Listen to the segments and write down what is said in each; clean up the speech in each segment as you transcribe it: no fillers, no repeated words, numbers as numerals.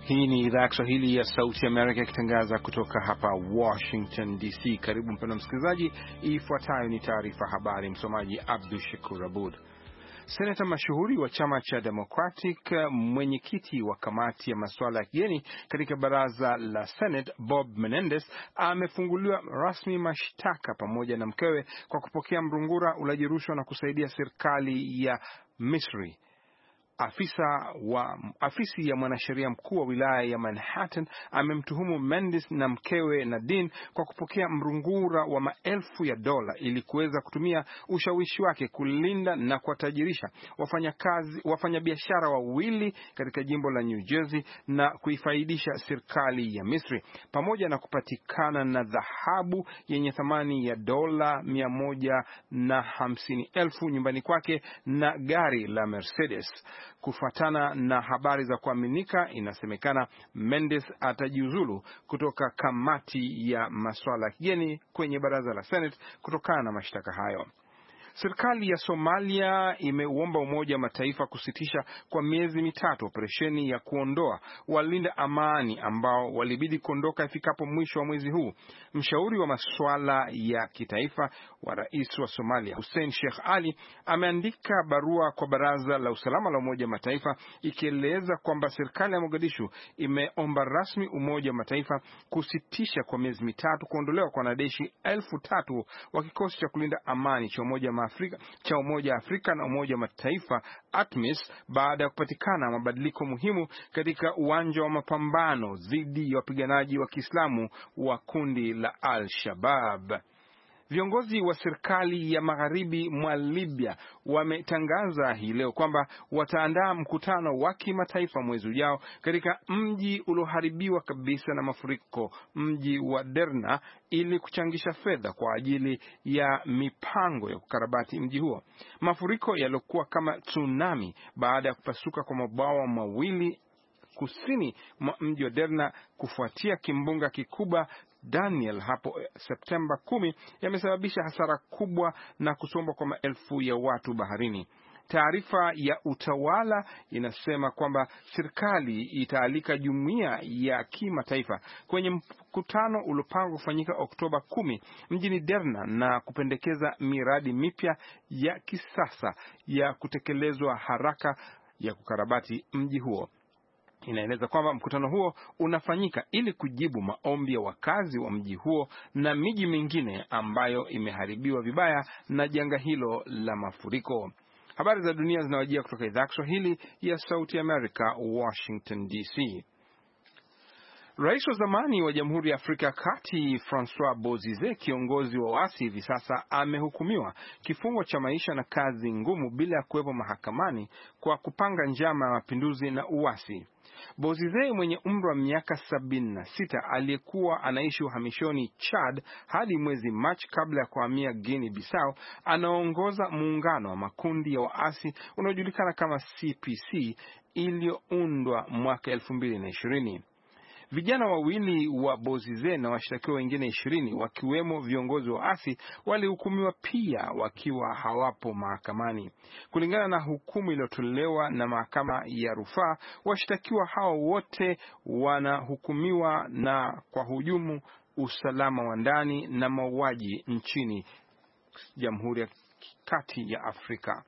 Hii ni idhaa ya Kiswahili ya Sauti Amerika ikitangaza kutoka hapa Washington DC. Karibu mpendwa msikilizaji, ifuatayo ni taarifa habari. Msomaji Abdul Shakur Abud. Senata mashuhuri wa chama cha Democratic, mwenyekiti wa kamati ya masuala ya kigeni katika baraza la Senate, Bob Menendez, amefunguliwa rasmi mashtaka pamoja na mkewe kwa kupokea mrungura, ulaji rushwa na kusaidia serikali ya Misri. Afisi ya mwanasheria mkuu wa wilaya ya Manhattan amemtuhumu Mendes na mkewe Nadine kwa kupokea mrungura wa maelfu ya dola ili kuweza kutumia ushawishi wake kulinda na kuwatajirisha wafanyabiashara wawili katika jimbo la New Jersey na kuifaidisha serikali ya Misri, pamoja na kupatikana na dhahabu yenye thamani ya dola 150,000 nyumbani kwake na gari la Mercedes. Kufuatana na habari za kuaminika, inasemekana Mendes atajiuzulu kutoka kamati ya masuala ya kigeni kwenye baraza la Senate kutokana na mashtaka hayo. Serikali ya Somalia imeuomba Umoja wa Mataifa kusitisha kwa miezi mitatu operesheni ya kuondoa walinda amani ambao walibidi kuondoka ifikapo mwisho wa mwezi huu. Mshauri wa masuala ya kitaifa wa rais wa Somalia, Hussein Sheikh Ali, ameandika barua kwa Baraza la Usalama la Umoja wa Mataifa ikieleza kwamba serikali ya Mogadishu imeomba rasmi Umoja wa Mataifa kusitisha kwa miezi mitatu kuondolewa kwa wanajeshi 3,000 wa kikosi cha kulinda amani cha Umoja wa Afrika na Umoja wa Mataifa ATMIS baada ya kupatikana mabadiliko muhimu katika uwanja wa mapambano dhidi ya wapiganaji wa Kiislamu wa kundi la Al-Shabaab. Viongozi wa serikali ya magharibi mwa Libya wametangaza hii leo kwamba wataandaa mkutano wa kimataifa mwezi ujao katika mji ulioharibiwa kabisa na mafuriko, mji wa Derna, ili kuchangisha fedha kwa ajili ya mipango ya kukarabati mji huo. Mafuriko yaliokuwa kama tsunami baada ya kupasuka kwa mabwawa mawili kusini mwa mji wa Derna kufuatia kimbunga kikubwa Daniel hapo Septemba 10 yamesababisha hasara kubwa na kusombwa kwa maelfu ya watu baharini. Taarifa ya utawala inasema kwamba serikali itaalika jumuiya ya kimataifa kwenye mkutano uliopangwa kufanyika Oktoba 10 mjini Derna na kupendekeza miradi mipya ya kisasa ya kutekelezwa haraka ya kukarabati mji huo. Inaeleza kwamba mkutano huo unafanyika ili kujibu maombi ya wakazi wa mji huo na miji mingine ambayo imeharibiwa vibaya na janga hilo la mafuriko. Habari za dunia zinawajia kutoka idhaa ya Kiswahili ya Sauti America, Washington DC. Rais wa zamani wa Jamhuri ya Afrika ya Kati Francois Bozize, kiongozi wa waasi hivi sasa, amehukumiwa kifungo cha maisha na kazi ngumu bila ya kuwepo mahakamani kwa kupanga njama ya mapinduzi na uasi. Bozize mwenye umri wa miaka 76 aliyekuwa anaishi uhamishoni Chad hadi mwezi Machi kabla ya kuhamia Guinea Bissau, anaongoza muungano wa makundi ya waasi unaojulikana kama CPC iliyoundwa mwaka 2020. Vijana wawili wa Bozize na washtakiwa wengine 20 wakiwemo viongozi wa waasi walihukumiwa pia wakiwa hawapo mahakamani. Kulingana na hukumu iliyotolewa na mahakama ya rufaa, washtakiwa hao wote wanahukumiwa na kwa hujumu usalama wa ndani na mauaji nchini Jamhuri ya Kati ya Afrika.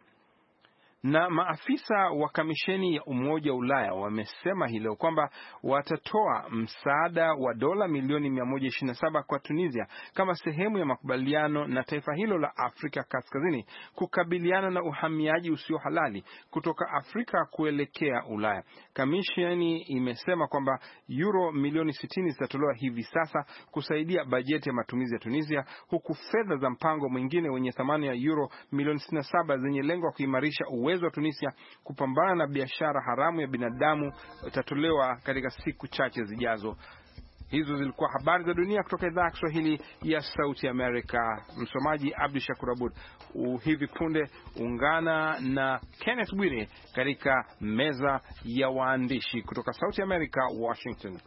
Na maafisa wa kamisheni ya Umoja wa Ulaya wamesema hilo kwamba watatoa msaada wa dola milioni 127 kwa Tunisia kama sehemu ya makubaliano na taifa hilo la Afrika Kaskazini kukabiliana na uhamiaji usio halali kutoka Afrika kuelekea Ulaya. Kamisheni imesema kwamba euro milioni 60 zitatolewa hivi sasa kusaidia bajeti ya matumizi ya Tunisia, huku fedha za mpango mwingine wenye thamani ya euro milioni 67 zenye lengo la kuimarisha uwezo wa Tunisia kupambana na biashara haramu ya binadamu itatolewa katika siku chache zijazo. Hizo zilikuwa habari za dunia kutoka idhaa ya Kiswahili ya Sauti America. Msomaji Abdul Shakur Abud. Hivi punde ungana na Kenneth Bwire katika meza ya waandishi kutoka Sauti America, Washington.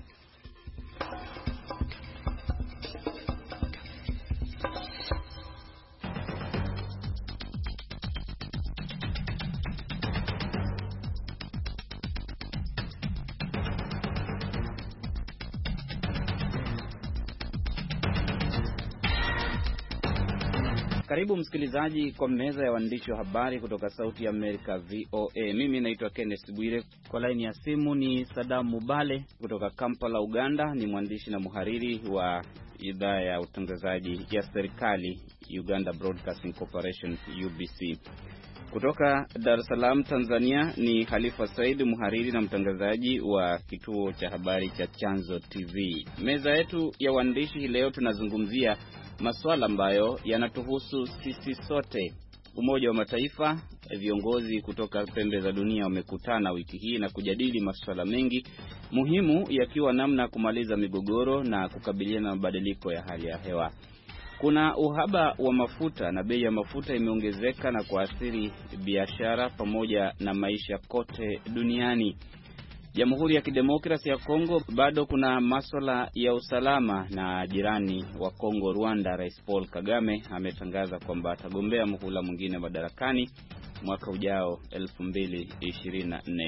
Karibu msikilizaji kwa meza ya waandishi wa habari kutoka Sauti ya Amerika VOA. Mimi naitwa Kenneth Bwire. Kwa laini ya simu ni Saddam Mubale kutoka Kampala, Uganda. Ni mwandishi na muhariri wa idhaa ya utangazaji ya serikali Uganda Broadcasting Corporation UBC. Kutoka Dar es Salaam, Tanzania ni Khalifa Said, muhariri na mtangazaji wa kituo cha habari cha Chanzo TV. Meza yetu ya waandishi leo tunazungumzia masuala ambayo yanatuhusu sisi sote. Umoja wa Mataifa, viongozi kutoka pembe za dunia wamekutana wiki hii na kujadili masuala mengi muhimu, yakiwa namna kumaliza migogoro na kukabiliana na mabadiliko ya hali ya hewa. Kuna uhaba wa mafuta na bei ya mafuta imeongezeka na kuathiri biashara pamoja na maisha kote duniani. Jamhuri ya Kidemokrasia ya Kongo bado kuna masuala ya usalama, na jirani wa Kongo, Rwanda, Rais Paul Kagame ametangaza kwamba atagombea muhula mwingine madarakani mwaka ujao 2024.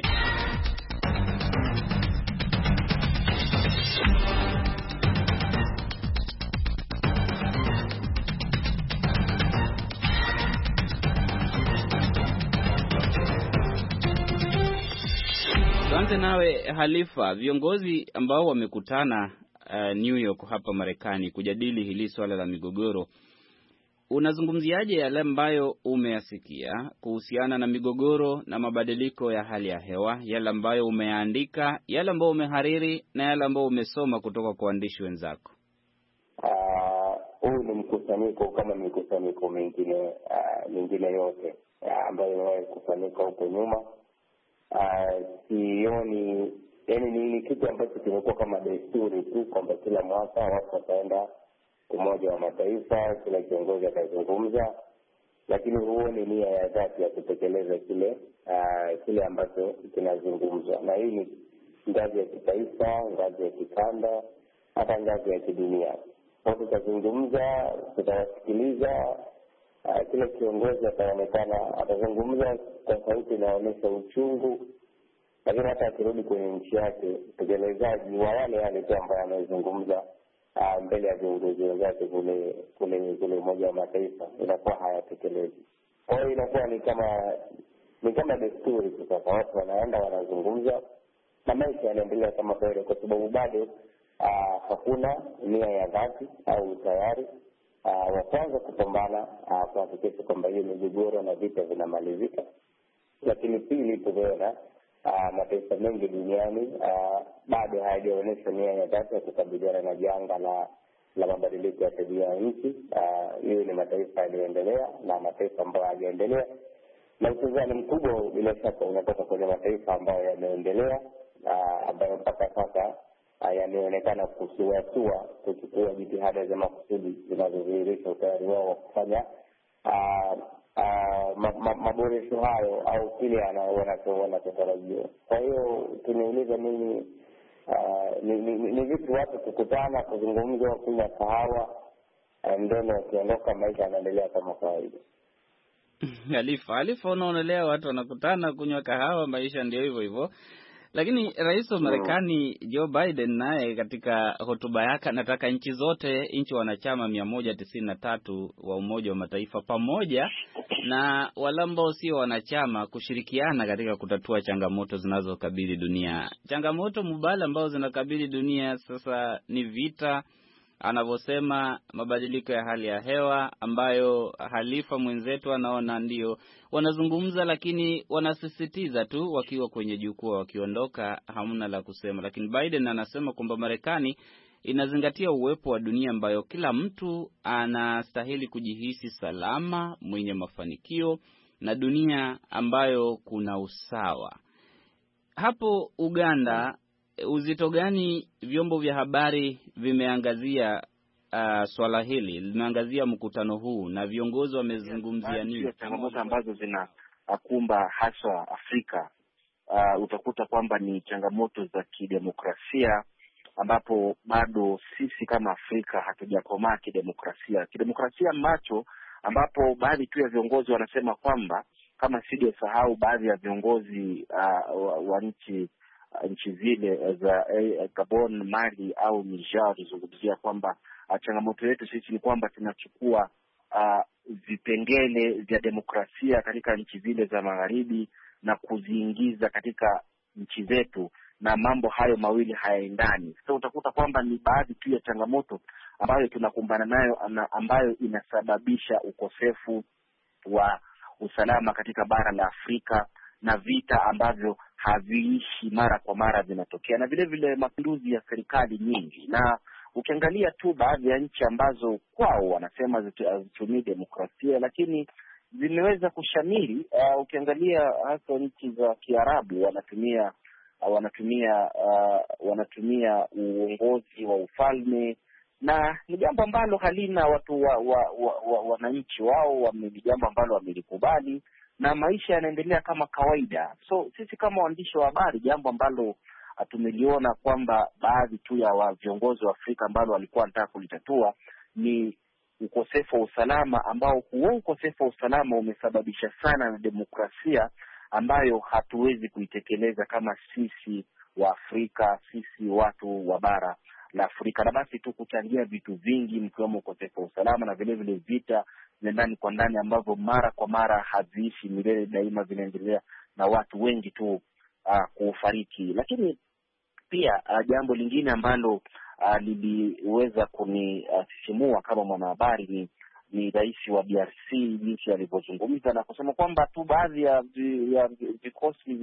Tuanze nawe Halifa, viongozi ambao wamekutana New York hapa Marekani kujadili hili swala la migogoro. Unazungumziaje yale ambayo umeyasikia kuhusiana na migogoro na mabadiliko ya hali ya hewa, yale ambayo umeandika, yale ambayo umehariri na yale ambayo umesoma kutoka kwa waandishi wenzako? Huu ni mkusanyiko kama mikusanyiko mingine yote ambayo imewahi kufanyika huko nyuma. Sioni, yani ni kitu ambacho kimekuwa kama desturi tu kwamba kila mwaka watu wataenda Umoja wa Mataifa, kila kiongozi atazungumza, lakini huoni nia ya dhati ya kutekeleza kile ambacho kinazungumzwa. Na hii ni ngazi ya kitaifa, ngazi ya kikanda, hata ngazi ya kidunia. Kwa tutazungumza, tutawasikiliza, kila kiongozi ataonekana atazungumza kwa sauti inaonyesha uchungu, lakini hata akirudi kwenye nchi yake utekelezaji wa yale tu ambayo anazungumza mbele ya viongozi wenzake kule Umoja wa Mataifa inakuwa hayatekelezi. Kwa hiyo inakuwa ni kama desturi tu, kwa watu wanaenda wanazungumza na maisha yanaendelea kama kawaida, kwa sababu bado hakuna nia ya dhati au tayari wa kwanza kupambana kuhakikisha kwamba hiyo migogoro na vita vinamalizika. Lakini pili, tumeona mataifa mengi duniani bado hayajaonyesha nia ya dhati ya kukabiliana na janga la mabadiliko ya tabia ya nchi. Hiyo ni mataifa yaliyoendelea na mataifa ambayo hayajaendelea, na upinzani mkubwa bila shaka unatoka kwenye mataifa ambayo yameendelea, ambayo mpaka sasa yameonekana kusuasua kuchukua jitihada za makusudi zinazodhihirisha utayari wao wa kufanya maboresho hayo au kile wanachotarajiwa. Kwa hiyo tunauliza mimi, ni vipi watu kukutana, kuzungumza, kunywa kahawa, ndio wakiondoka maisha yanaendelea kama kawaida? Halifa, unaonelea watu wanakutana kunywa kahawa, maisha ndio hivyo hivyo. Lakini rais wa Marekani Joe Biden naye katika hotuba yake anataka nchi wanachama 193 wa Umoja wa Mataifa pamoja na wale ambao sio wanachama kushirikiana katika kutatua changamoto zinazokabili dunia. Changamoto mbalimbali ambazo zinakabili dunia sasa ni vita, anavyosema mabadiliko ya hali ya hewa, ambayo Halifa mwenzetu anaona ndio wanazungumza, lakini wanasisitiza tu wakiwa kwenye jukwaa, wakiondoka hamna la kusema. Lakini Biden anasema kwamba Marekani inazingatia uwepo wa dunia ambayo kila mtu anastahili kujihisi salama, mwenye mafanikio, na dunia ambayo kuna usawa. Hapo Uganda, uzito gani vyombo vya habari vimeangazia swala hili, limeangazia mkutano huu, na viongozi wamezungumzia nini? Changamoto ambazo zinakumba haswa Afrika, utakuta kwamba ni changamoto za kidemokrasia, ambapo bado sisi kama Afrika hatujakomaa kidemokrasia ambapo baadhi tu ya viongozi wanasema kwamba, kama sijasahau, baadhi ya viongozi wa nchi zile za Gabon, Mali au Niger walizungumzia kwamba changamoto yetu sisi ni kwamba tunachukua vipengele vya demokrasia katika nchi zile za magharibi na kuziingiza katika nchi zetu, na mambo hayo mawili hayaendani. Sasa utakuta kwamba ni baadhi tu ya changamoto ambayo tunakumbana nayo ambayo inasababisha ukosefu wa usalama katika bara la Afrika, na vita ambavyo haviishi mara kwa mara vinatokea, na vile vile mapinduzi ya serikali nyingi. Na ukiangalia tu baadhi ya nchi ambazo kwao wanasema hazitumii demokrasia lakini zimeweza kushamiri, ukiangalia hasa nchi za Kiarabu wanatumia uongozi wa ufalme, na ni jambo ambalo halina watu wananchi wao ni jambo ambalo wamelikubali, na maisha yanaendelea kama kawaida. So sisi kama waandishi wa habari, jambo ambalo tumeliona kwamba baadhi tu ya viongozi wa Afrika ambalo walikuwa wanataka kulitatua ni ukosefu wa usalama, ambao huo ukosefu wa usalama umesababisha sana na demokrasia ambayo hatuwezi kuitekeleza kama sisi wa Afrika, sisi watu wa bara la Afrika, na basi tu kuchangia vitu vingi mkiwemo ukosefu wa usalama na vile vile vita vya ndani kwa ndani ambavyo mara kwa mara haziishi milele, daima vinaendelea na watu wengi tu kufariki. Lakini pia jambo lingine ambalo liliweza kunisisimua kama mwanahabari ni rais wa DRC jinsi alivyozungumza na kusema kwamba tu baadhi ya vikosi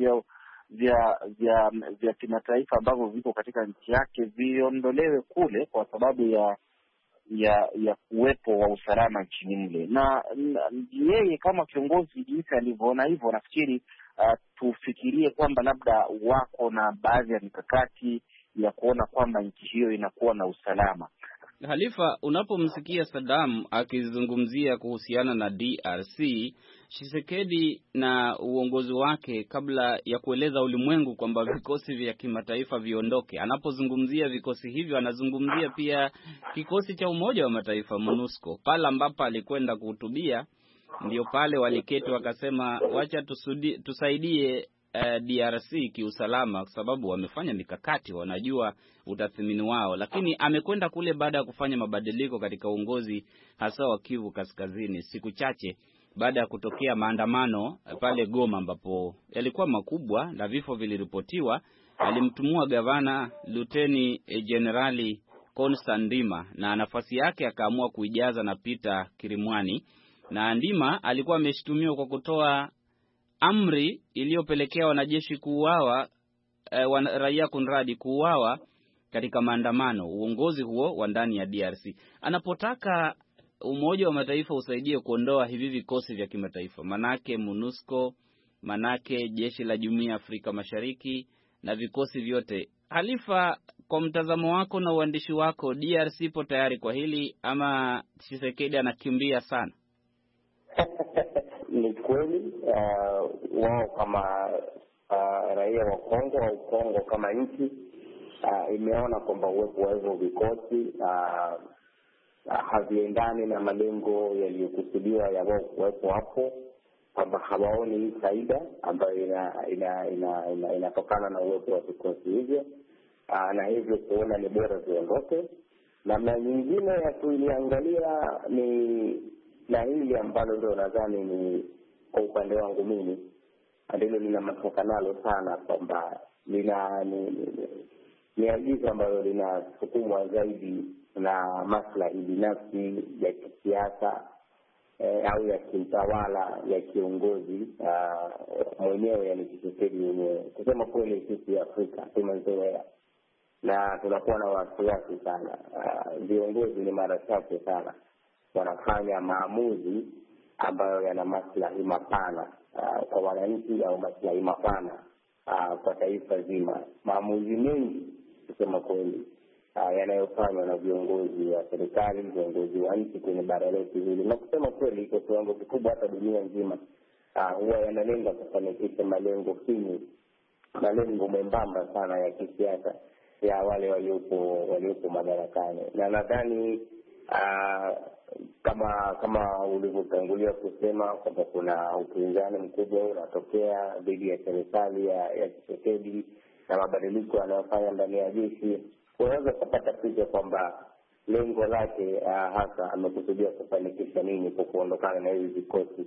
vya kimataifa ambavyo viko katika nchi yake viondolewe kule kwa sababu ya kuwepo wa usalama nchini mle. Na yeye kama kiongozi jinsi alivyoona hivyo, nafikiri tufikirie kwamba labda wako na baadhi ya mikakati ya kuona kwamba nchi hiyo inakuwa na usalama. Halifa, unapomsikia Saddam akizungumzia kuhusiana na DRC, Tshisekedi na uongozi wake, kabla ya kueleza ulimwengu kwamba vikosi vya kimataifa viondoke, anapozungumzia vikosi hivyo anazungumzia pia kikosi cha Umoja wa Mataifa MONUSCO. Pale ambapo alikwenda kuhutubia ndio pale waliketi wakasema wacha tusaidie DRC kiusalama, kwa sababu wamefanya mikakati, wanajua utathmini wao. Lakini amekwenda kule baada ya kufanya mabadiliko katika uongozi hasa wa Kivu Kaskazini, siku chache baada ya kutokea maandamano pale Goma ambapo yalikuwa makubwa na vifo viliripotiwa. Alimtumua gavana Luteni Generali Constant Ndima, na nafasi yake akaamua kuijaza na Peter Kirimwani. Na Ndima alikuwa ameshtumiwa kwa kutoa amri iliyopelekea wanajeshi kuuawa, raia kunradi kuuawa katika maandamano. Uongozi huo wa ndani ya DRC anapotaka Umoja wa Mataifa usaidie kuondoa hivi vikosi vya kimataifa, manake MONUSCO, manake jeshi la Jumuiya ya Afrika Mashariki na vikosi vyote. Halifa, kwa mtazamo wako na uandishi wako, DRC ipo tayari kwa hili ama Tshisekedi anakimbia sana? Ni kweli wao kama raia wa Kongo au Kongo kama nchi imeona kwamba uwepo wa hivyo vikosi haviendani na malengo yaliyokusudiwa ya wao kuwepo hapo, kwamba hawaoni hii faida ambayo inatokana na uwepo wa vikosi hivyo, na hivyo kuona ni bora viondoke. Namna nyingine ya kuiliangalia ni na hili ambalo ndio nadhani ni kwa upande wangu mimi ndilo lina matoka nalo sana, kwamba ni agizo ambalo linasukumwa zaidi na maslahi binafsi ya kisiasa au ya kimtawala ya kiongozi mwenyewe, yani Tshisekedi mwenyewe. Kusema kweli, sisi Afrika tumezoea na tunakuwa na wasiwasi sana. Viongozi ni mara chache sana wanafanya maamuzi ambayo yana maslahi mapana kwa wananchi au maslahi mapana kwa taifa zima. Maamuzi mengi kusema kweli yanayofanywa na viongozi wa serikali, viongozi wa nchi kwenye bara letu hili, na kusema kweli kwa kiwango kikubwa hata dunia nzima, huwa yanalenga kufanikisha malengo finyu, malengo membamba sana ya kisiasa ya wale waliopo madarakani. Na nadhani kama ulivyotangulia kusema kwamba kuna upinzani mkubwa unatokea dhidi ya serikali ya Tshisekedi na mabadiliko yanayofanya ndani ya jeshi, unaweza kupata picha kwamba lengo lake hasa amekusudia kufanikisha nini kwa kuondokana na hivi vikosi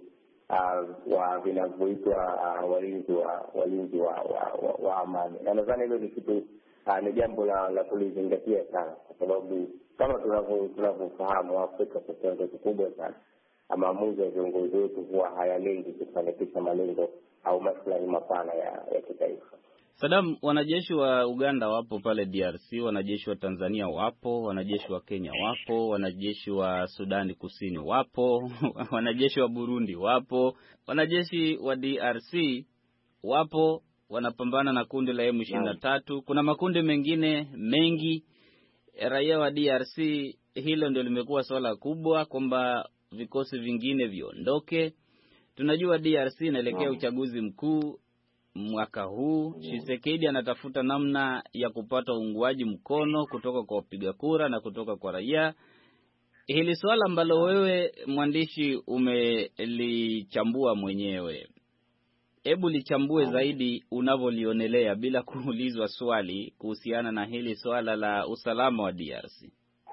vinavyoitwa walinzi wa amani. Na nadhani hilo ni kitu ni jambo la kulizingatia sana, kwa sababu kama tunavyofahamu Afrika kwa kiwango kikubwa sana maamuzi ya viongozi wetu huwa hayalengi kufanikisha malengo au maslahi mapana ya kitaifa. Saddam, wanajeshi wa Uganda wapo pale DRC, wanajeshi wa Tanzania wapo, wanajeshi wa Kenya wapo, wanajeshi wa Sudani Kusini wapo, wanajeshi wa Burundi wapo, wanajeshi wa DRC wapo, wanapambana na kundi la M23. Kuna makundi mengine mengi. Raia wa DRC, hilo ndio limekuwa swala kubwa kwamba vikosi vingine viondoke. Tunajua DRC inaelekea uchaguzi mkuu mwaka huu. Tshisekedi anatafuta namna ya kupata uungwaji mkono kutoka kwa wapiga kura na kutoka kwa raia. Hili swala ambalo wewe mwandishi umelichambua mwenyewe, hebu lichambue zaidi unavyolionelea bila kuulizwa swali kuhusiana na hili swala la usalama wa DRC.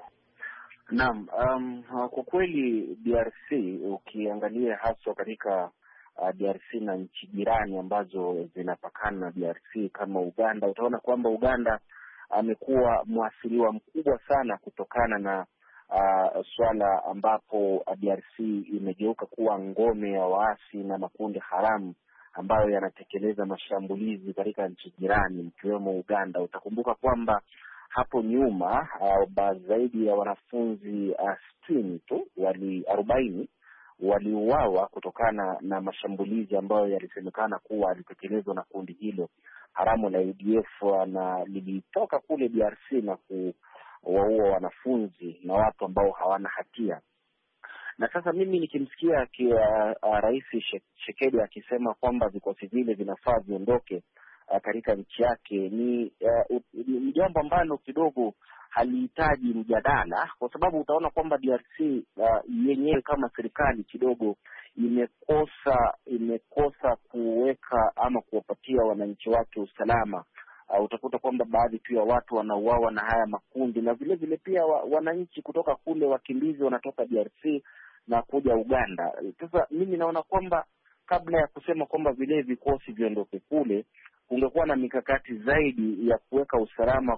Naam, kwa kweli DRC ukiangalia haswa katika DRC na nchi jirani ambazo zinapakana na DRC kama Uganda, utaona kwamba Uganda amekuwa mwathiriwa mkubwa sana kutokana na swala ambapo DRC imegeuka kuwa ngome ya waasi na makundi haramu ambayo yanatekeleza mashambulizi katika nchi jirani ikiwemo Uganda. Utakumbuka kwamba hapo nyuma zaidi ya wanafunzi 60 tu 40 waliuawa kutokana na mashambulizi ambayo yalisemekana kuwa yalitekelezwa na kundi hilo haramu la ADF, na lilitoka kule DRC na kuwaua wanafunzi na watu ambao hawana hatia. Na sasa mimi nikimsikia Rais Tshisekedi akisema kwamba vikosi vile vinafaa viondoke katika nchi yake, ni jambo ambalo kidogo halihitaji mjadala, kwa sababu utaona kwamba DRC yenyewe kama serikali kidogo imekosa kuweka ama kuwapatia wananchi wake usalama. Utakuta kwamba baadhi tu ya watu wanauawa na haya makundi, na vile vile pia wananchi kutoka kule wakimbizi wanatoka DRC na kuja Uganda. Sasa mimi naona kwamba kabla ya kusema kwamba vile vikosi viondoke kule, kungekuwa na mikakati zaidi ya kuweka usalama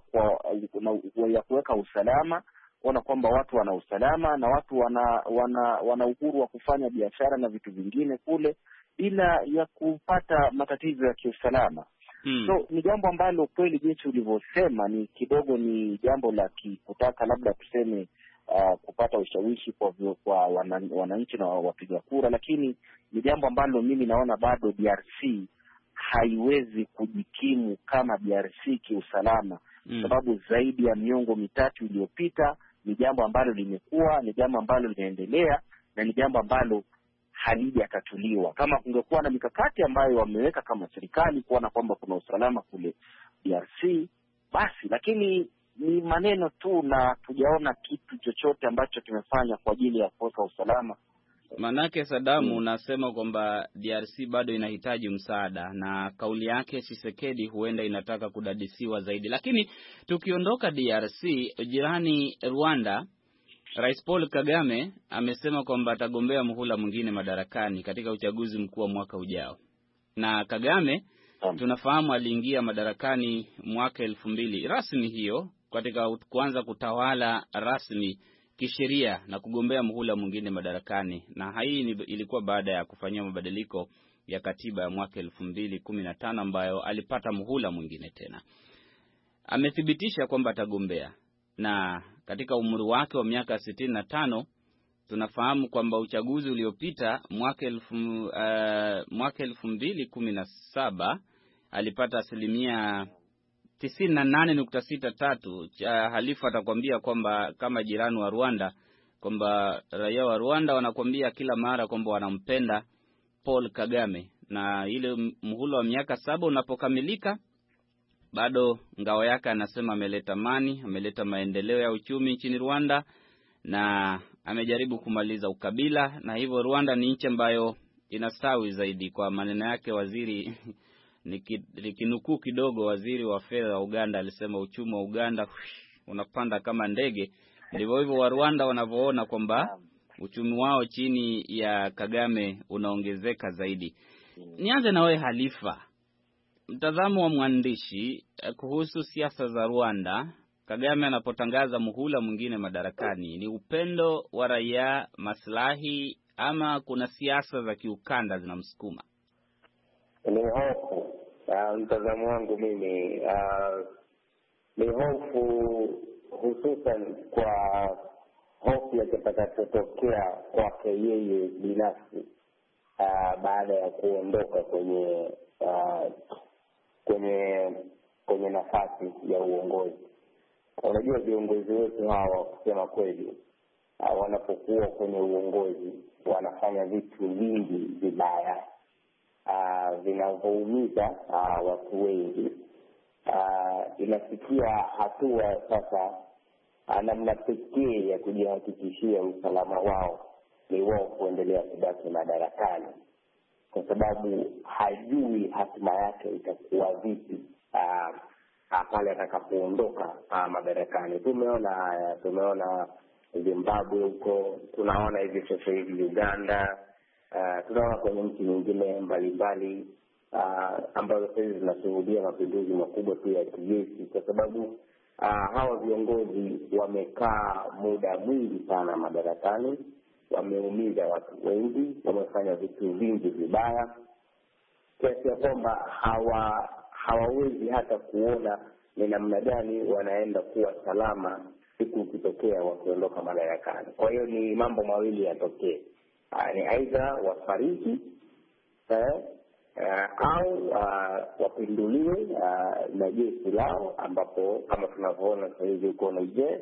kuona kwamba watu wana usalama na watu wana uhuru wa kufanya biashara na vitu vingine kule bila ya kupata matatizo ya kiusalama. So ni jambo ambalo kweli jinsi ulivyosema ni kidogo ni jambo la kutaka labda tuseme kupata ushawishi kwa wananchi na wapiga kura, lakini ni jambo ambalo mimi naona bado DRC haiwezi kujikimu kama DRC kiusalama, sababu zaidi ya miongo mitatu iliyopita ni jambo ambalo limekuwa, ni jambo ambalo linaendelea, na ni jambo ambalo halijakatuliwa. Kama kungekuwa na mikakati ambayo wameweka kama serikali kuona kwamba kuna usalama kule DRC basi, lakini ni maneno tu na tujaona kitu chochote ambacho kimefanya kwa ajili ya kuweka usalama. Manake Sadamu unasema kwamba DRC bado inahitaji msaada, na kauli yake Tshisekedi huenda inataka kudadisiwa zaidi. Lakini tukiondoka DRC, jirani Rwanda, Rais Paul Kagame amesema kwamba atagombea muhula mwingine madarakani katika uchaguzi mkuu wa mwaka ujao. Na Kagame tunafahamu aliingia madarakani mwaka 2000 rasmi, hiyo katika kuanza kutawala rasmi kisheria na kugombea muhula mwingine madarakani, na hii ilikuwa baada ya kufanyia mabadiliko ya katiba ya mwaka 2015 ambayo alipata muhula mwingine tena. Amethibitisha kwamba atagombea, na katika umri wake wa miaka 65 tunafahamu kwamba uchaguzi uliopita mwaka 2017 alipata 98.63. Halifa atakwambia kwamba kama jirani wa Rwanda kwamba raia wa Rwanda wanakwambia kila mara kwamba wanampenda Paul Kagame, na ile muhula wa miaka 7 unapokamilika bado ngao yake anasema ameleta amani, ameleta maendeleo ya uchumi nchini Rwanda, na amejaribu kumaliza ukabila, na hivyo Rwanda ni nchi ambayo inastawi zaidi. Kwa maneno yake waziri nikinukuu kidogo, waziri wa fedha wa Uganda alisema uchumi wa Uganda unapanda kama ndege Ndivyo hivyo wa Rwanda wanavyoona kwamba uchumi wao chini ya Kagame unaongezeka zaidi. Nianze na wewe Halifa. Mtazamo wa mwandishi kuhusu siasa za Rwanda, Kagame anapotangaza muhula mwingine madarakani, ni upendo wa raia, maslahi, ama kuna siasa za kiukanda zinamsukuma? Ni hofu. Mtazamo wangu mimi ni hofu, hususan kwa hofu ya kitakachotokea kwake yeye binafsi baada ya kuondoka kwenye nafasi ya uongozi. Unajua viongozi wetu hawa kusema kweli, wanapokuwa kwenye uongozi wanafanya vitu vingi vibaya vinavyoumiza watu wengi. Inafikia hatua sasa namna pekee ya kujihakikishia usalama wao ni wao kuendelea kubaki madarakani, kwa sababu hajui hatima yake itakuwa vipi pale atakapoondoka madarakani. Tumeona Zimbabwe huko, tunaona hivi sasa hivi Uganda, tunaona kwenye nchi nyingine mbalimbali ambazo sasa zinashuhudia mapinduzi makubwa pia ya kijeshi, kwa sababu hawa viongozi wamekaa muda mwingi sana madarakani, wameumiza watu wengi, wamefanya vitu vingi vibaya, kiasi ya kwamba hawawezi hata kuona ni namna gani wanaenda kuwa salama siku ikitokea wakiondoka madarakani. Kwa hiyo ni mambo mawili yatokee, ni aidha wafariki au wapinduliwe na jeshi lao, ambapo kama tunavyoona sasa hivi huko Niger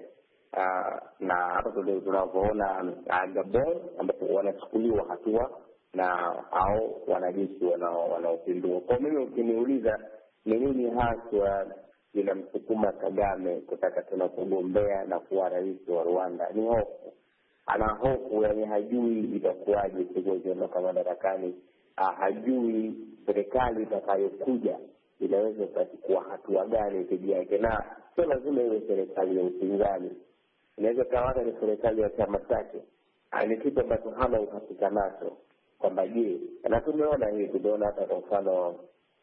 na hapa tunavyoona Gabon, ambapo wanachukuliwa hatua na au wanajeshi wanaopindua. Kwa mimi ukiniuliza ni nini haswa linamsukuma Kagame kutaka tena kugombea na kuwa rais wa Rwanda, ni hofu. Ana hofu, yani hajui itakuwaje siku akiondoka madarakani. Hajui serikali itakayokuja inaweza kuchukua hatua gani dhidi yake, na sio lazima iwe serikali ya upinzani, inaweza kawa ni serikali ya chama chake. Ni kitu ambacho hana uhakika nacho kwamba je, na tumeona hata kwa mfano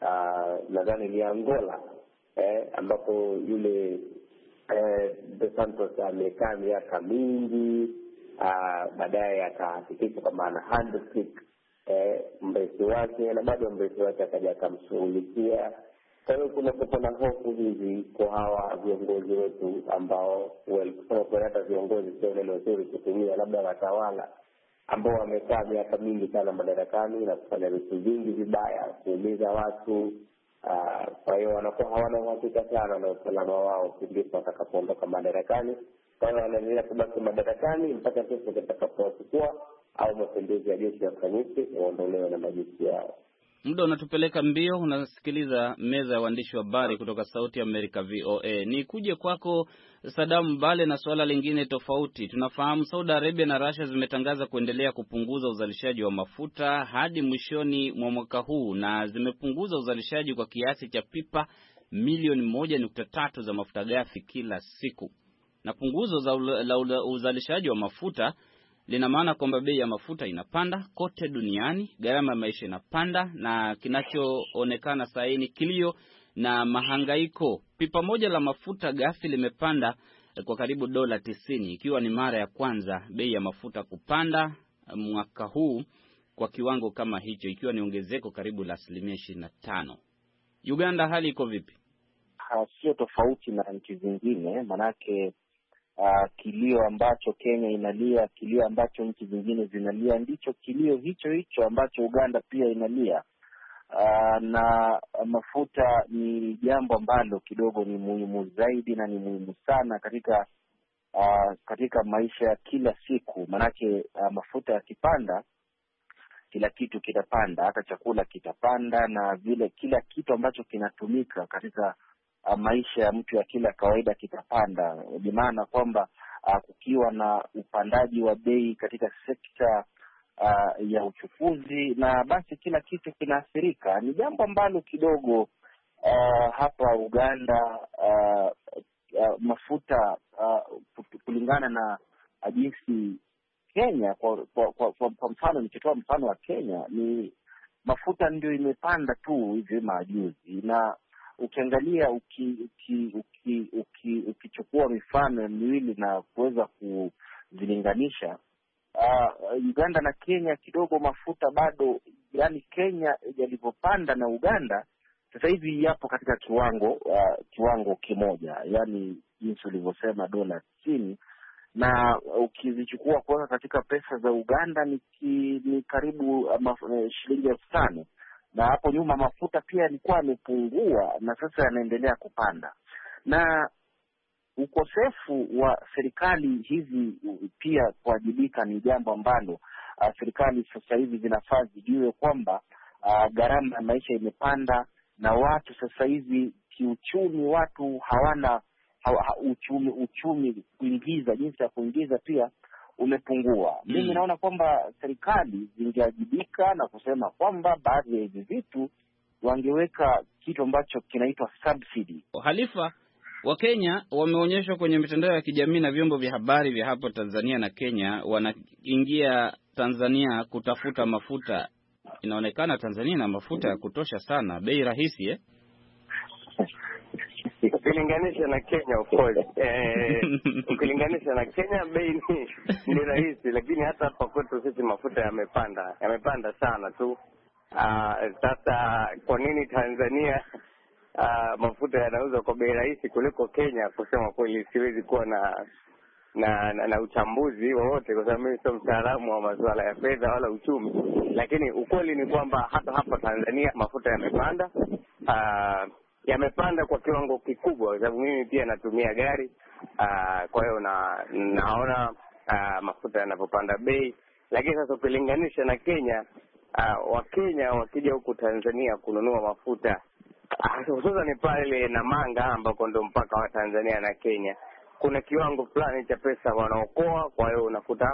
nadhani ni Angola ambapo yule Dos Santos amekaa miaka mingi, baadaye akahakikisha kwamba ana handpick mrithi wake, na bado mrithi wake akaja akamshughulikia. Kwa hiyo kuna na hofu hizi kwa hawa viongozi wetu ambao kusema hata viongozi sio neno nzuri kutumia, labda watawala ambao wamekaa miaka mingi sana madarakani na kufanya vitu vingi vibaya, kuumiza watu. Kwa hiyo wanakuwa hawana uhakika sana na usalama wao ndipo watakapoondoka madarakani. Kwa hiyo wanaendelea kubaki madarakani mpaka kesho kitakapochukua au mapinduzi ya jeshi yafanyike, waondolewe na majeshi yao. Muda unatupeleka mbio. Unasikiliza meza ya waandishi wa habari kutoka Sauti ya Amerika VOA. Ni kuje kwako Saddam Mbale na swala lingine tofauti. Tunafahamu Saudi Arabia na Russia zimetangaza kuendelea kupunguza uzalishaji wa mafuta hadi mwishoni mwa mwaka huu, na zimepunguza uzalishaji kwa kiasi cha pipa milioni 1.3 za mafuta ghafi kila siku. Na punguzo la uzalishaji wa mafuta lina maana kwamba bei ya mafuta inapanda kote duniani, gharama ya maisha inapanda, na kinachoonekana sasa ni kilio na mahangaiko. Pipa moja la mafuta ghafi limepanda kwa karibu $90, ikiwa ni mara ya kwanza bei ya mafuta kupanda mwaka huu kwa kiwango kama hicho, ikiwa ni ongezeko karibu la 25%. Uganda hali iko vipi? Sio tofauti na nchi zingine, manake kilio ambacho Kenya inalia, kilio ambacho nchi zingine zinalia, ndicho kilio hicho ambacho Uganda pia inalia. Na mafuta ni jambo ambalo kidogo ni muhimu zaidi na ni muhimu sana katika maisha ya kila siku, manake mafuta yakipanda kila kitu kitapanda, hata chakula kitapanda, na vile kila kitu ambacho kinatumika katika maisha ya mtu ya kila kawaida kitapanda. Kwa maana kwamba kukiwa na upandaji wa bei katika sekta ya uchukuzi, na basi kila kitu kinaathirika. Ni jambo ambalo kidogo hapa Uganda mafuta kulingana na jinsi Kenya kwa mfano, nikitoa mfano wa Kenya, ni mafuta ndio imepanda tu hivi majuzi, na ukiangalia ukichukua mifano miwili na kuweza kuzilinganisha, Uganda na Kenya kidogo mafuta bado, yani Kenya yalivyopanda na Uganda sasa hivi yapo katika kiwango kimoja, yani jinsi ulivyosema $90, na ukizichukua kuweka katika pesa za Uganda ni karibu shilingi 5,000, na hapo nyuma mafuta pia yalikuwa yamepungua na sasa yanaendelea kupanda. Na ukosefu wa serikali hizi pia kuwajibika ni jambo ambalo serikali sasa hivi zinafaa zijue kwamba gharama ya maisha imepanda, na watu sasa hivi kiuchumi, watu hawana uchumi kuingiza, jinsi ya kuingiza pia umepungua. Mimi naona kwamba serikali zingeajibika na kusema kwamba baadhi ya hivi vitu wangeweka kitu ambacho kinaitwa subsidy. Halifa, Wakenya wameonyeshwa kwenye mitandao ya kijamii na vyombo vya habari vya hapo Tanzania na Kenya, wanaingia Tanzania kutafuta mafuta. Inaonekana Tanzania na mafuta ya kutosha sana, bei rahisi Ukilinganisha na Kenya, of course. Ukilinganisha na Kenya bei ni rahisi, lakini hata hapa kwetu sisi mafuta yamepanda sana tu. Sasa kwa nini Tanzania mafuta yanauzwa kwa bei rahisi kuliko Kenya? Kusema kweli siwezi kuwa na uchambuzi wowote, kwa sababu mimi sio mtaalamu wa masuala ya fedha wala uchumi, lakini ukweli ni kwamba hata hapa Tanzania mafuta yamepanda kwa kiwango kikubwa, kwa sababu mimi pia natumia gari. Kwa hiyo naona mafuta yanapopanda bei. Lakini sasa ukilinganisha na Kenya, Wakenya wakija huku Tanzania kununua mafuta, hususan pale Namanga ambako ndo mpaka wa Tanzania na Kenya, kuna kiwango fulani cha pesa wanaokoa. Kwa hiyo unakuta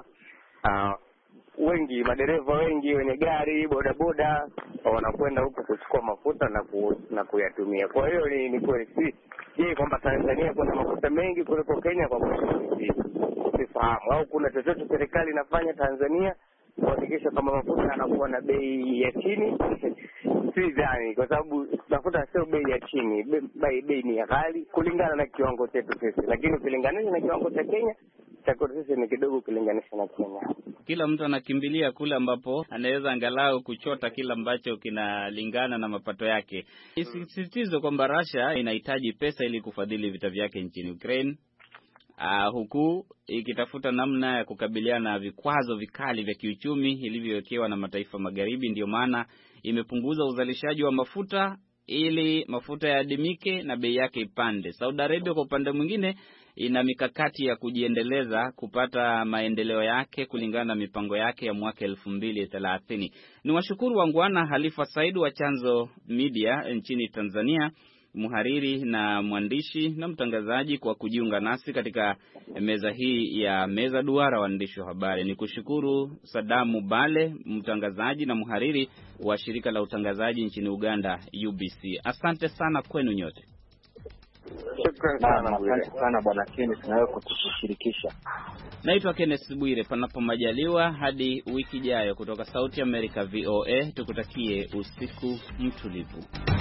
madereva wengi wenye gari bodaboda wanakwenda huko kuchukua mafuta na kuyatumia. Kwa hiyo ni kweli kwamba Tanzania kuna mafuta mengi kuliko Kenya? Kwa kweli sifahamu. Au kuna chochote serikali inafanya Tanzania kuhakikisha kama mafuta yanakuwa na bei ya chini? Sidhani, kwa sababu mafuta sio bei ya chini, bei ni ghali kulingana na kiwango chetu sisi, lakini ukilinganisha na kiwango cha Kenya, cha kwetu sisi ni kidogo kulinganisha na Kenya. Kila mtu anakimbilia kule ambapo anaweza angalau kuchota kile ambacho kinalingana na mapato yake. Sisitizo kwamba Russia inahitaji pesa ili kufadhili vita vyake nchini Ukraine, huku ikitafuta namna ya kukabiliana na vikwazo vikali vya kiuchumi ilivyowekewa na mataifa magharibi. Ndio maana imepunguza uzalishaji wa mafuta ili mafuta yaadimike na bei yake ipande. Saudi Arabia kwa upande mwingine ina mikakati ya kujiendeleza kupata maendeleo yake kulingana na mipango yake ya mwaka 2030. Ni washukuru wangwana Halifa Said wa Chanzo Media nchini Tanzania, mhariri na mwandishi na mtangazaji, kwa kujiunga nasi katika meza hii ya Meza Duara waandishi wa habari. Nikushukuru Sadamu Bale, mtangazaji na mhariri wa shirika la utangazaji nchini Uganda UBC. Asante sana kwenu nyote. Shukrani sana bwana Kenneth na wewe kutushirikisha. Naitwa Kenneth Bwire, panapo majaliwa hadi wiki ijayo kutoka Sauti America VOA, tukutakie usiku mtulivu.